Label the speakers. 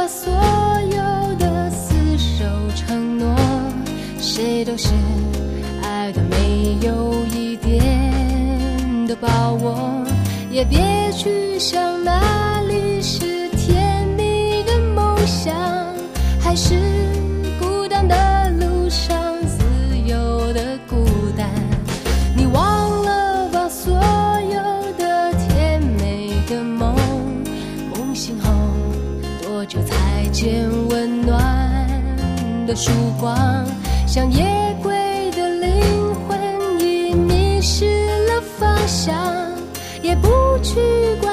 Speaker 1: 把所有的厮守承诺，谁都是爱的没有一点的把握，也别去想哪里是甜蜜的梦想，还是孤单的路上自由的孤单。你忘了吧所有的甜美的梦，梦醒后多久才见温暖的曙光，像夜归的灵魂已迷失了方向，也不去管